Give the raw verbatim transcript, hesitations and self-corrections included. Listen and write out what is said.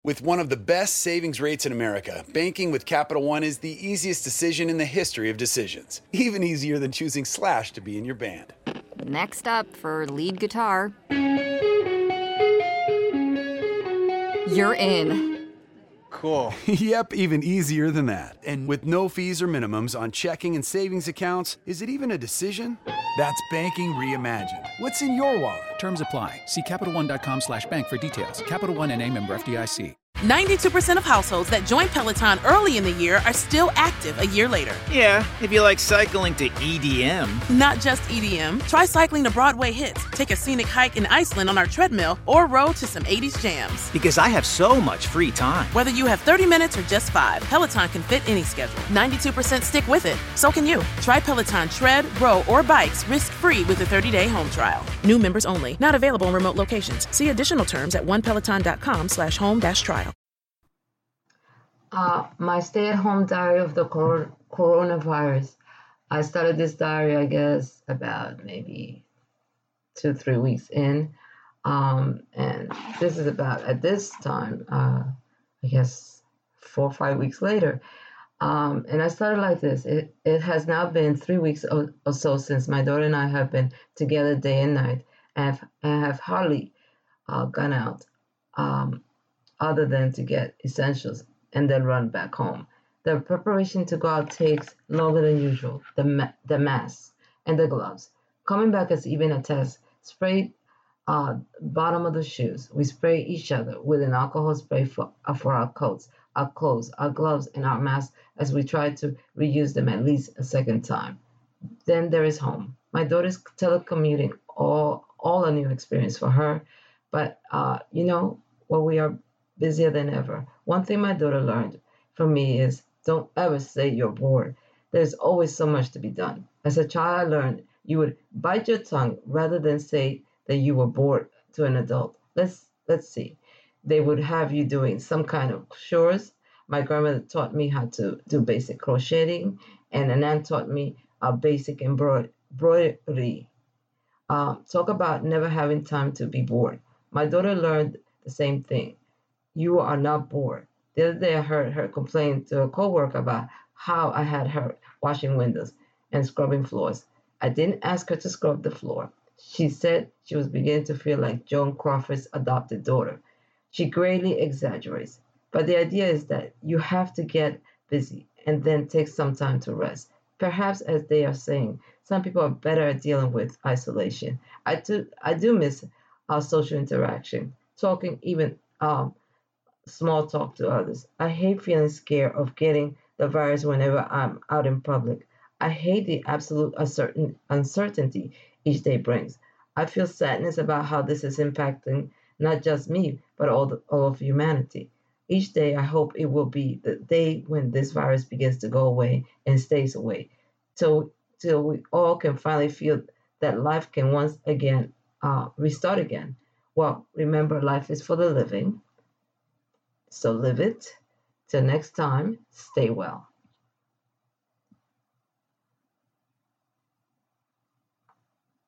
With one of the best savings rates in America, banking with Capital One is the easiest decision in the history of decisions. Even easier than choosing Slash to be in your band. Next up for lead guitar. You're in. Cool. Yep, even easier than that. And with no fees or minimums on checking and savings accounts, is it even a decision? That's banking reimagined. What's in your wallet? Terms apply. See CapitalOne.com slash bank for details. Capital One N A member F D I C. ninety-two percent of households that join Peloton early in the year are still active a year later. Yeah, if you like cycling to E D M. Not just E D M. Try cycling to Broadway hits, take a scenic hike in Iceland on our treadmill, or row to some eighties jams. Because I have so much free time. Whether you have thirty minutes or just five, Peloton can fit any schedule. ninety-two percent stick with it. So can you. Try Peloton tread, row, or bikes risk-free with a thirty-day home trial. New members only. Not available in remote locations. See additional terms at onepeloton.com slash home dash trial. Uh, my stay-at-home diary of the cor- coronavirus. I started this diary, I guess, about maybe two, three weeks in. Um, and this is about, at this time, uh, I guess, four or five weeks later. Um, and I started like this. It, it has now been three weeks or, or so since my daughter and I have been together day and night, and have, and have hardly uh, gone out um, other than to get essentials and then run back home. The preparation to go out takes longer than usual. The ma- the masks and the gloves. Coming back is even a test. Spray uh, bottom of the shoes. We spray each other with an alcohol spray for, uh, for our coats, our clothes, our gloves, and our masks as we try to reuse them at least a second time. Then there is home. My daughter's telecommuting, all, all a new experience for her. But, uh, you know, well, we are busier than ever. One thing my daughter learned from me is don't ever say you're bored. There's always so much to be done. As a child, I learned you would bite your tongue rather than say that you were bored to an adult. Let's let's see. They would have you doing some kind of chores. My grandmother taught me how to do basic crocheting, and an aunt taught me a basic embroidery. Um, talk about never having time to be bored. My daughter learned the same thing. You are not bored. The other day I heard her complain to a coworker about how I had her washing windows and scrubbing floors. I didn't ask her to scrub the floor. She said she was beginning to feel like Joan Crawford's adopted daughter. She greatly exaggerates, but the idea is that you have to get busy and then take some time to rest. Perhaps, as they are saying, some people are better at dealing with isolation. I do, I do miss our social interaction, talking even um, small talk to others. I hate feeling scared of getting the virus whenever I'm out in public. I hate the absolute uncertain, uncertainty each day brings. I feel sadness about how this is impacting not just me, but all, the, all of humanity. Each day, I hope it will be the day when this virus begins to go away and stays away, till, till we all can finally feel that life can once again uh, restart again. Well, remember, life is for the living. So live it. Till next time, stay well.